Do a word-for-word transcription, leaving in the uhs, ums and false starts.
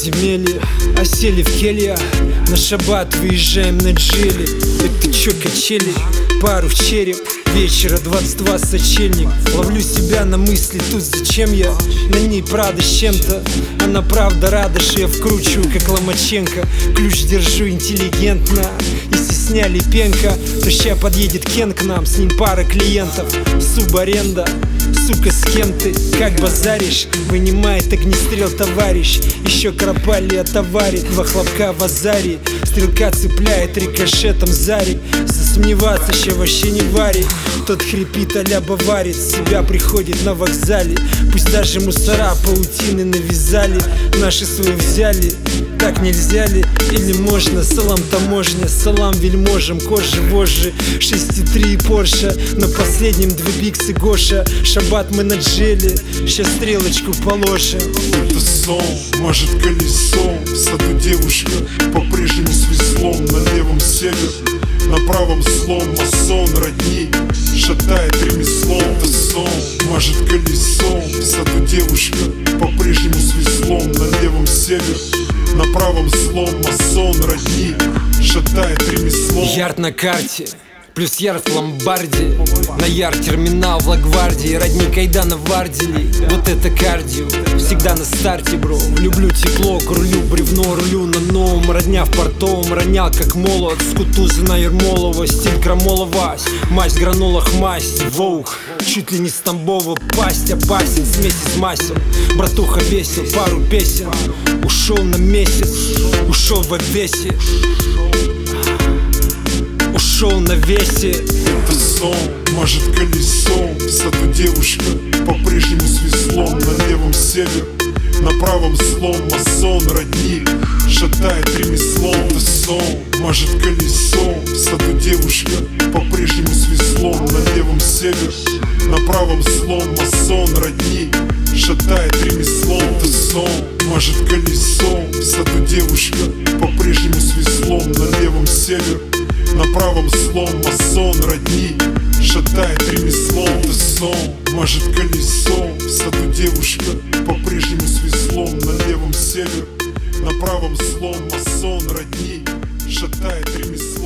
подземелье, осели в келья. На шаббат выезжаем на джели. Это чё, качели? Пару в череп. Вечера двадцать два сочельник. Ловлю себя на мысли, тут зачем я? На ней Прада с чем-то. Она правда рада, что я вкручиваю, как Ломаченко. Ключ держу интеллигентно. Если сняли пенка, то ща подъедет Кен к нам. С ним пара клиентов, субаренда. Сука, с кем ты, как базаришь? Вынимает огнестрел товарищ. Еще кропали отоварит. Два хлопка в азаре. Стрелка цепляет рикошетом зарик. Засомневаться ще вообще не варит. Тот хрипит, а-ля баварит. Себя приходит на вокзале. Пусть даже мусора паутины навязали. Наши свои взяли. Так нельзя ли? Или можно? Салам таможня, салам вельможам, кожи вожжи. шесть и три Порше, на последнем две биксы Гоша. Шаббат мы на джеле, щас стрелочку положим. Это сон, мажет колесом. В саду девушка по-прежнему с веслом. На левом север, на правом слом. Масон родни, шатает ремеслом. Это сон, мажет колесом. В саду девушка по-прежнему с веслом. На левом север, на правом слом. Масон родни, шатает ремеслом. Ярд на карте, плюс ярд в ломбарде. На ярд терминал в Лагвардии. Родни Кайдана в Арделе. Вот это кардио, всегда на старте, бро. Люблю тепло, к рулю бревно, рулю на новом. Родня в портовом, ронял как молот. С Кутузина Ермолова, стиль Крамолова. Мазь гранолах, масть, воух. Чуть ли не с Тамбова, пасть опасен, смесь из масел. Братуха весил пару песен. Ушел на месяц, ушел в обвесе. Ушел на весе. Это сон, мажет колесом. В саду девушка по-прежнему с веслом. На левом север, на правом слом. Масон родни, шатает ремеслом. Это сон, мажет колесом. В саду девушка по-прежнему с веслом. На левом север, на правом слом. Масон родни, шатает ремеслом. Это сон, мажет колесом. В саду девушка по-прежнему с веслом. На левом север, на правом слом. Масон родни, шатает ремеслом. Это сон, мажет колесом. В саду девушка по-прежнему с веслом. На левом север, на правом слом. Масон родни, шатает ремеслом.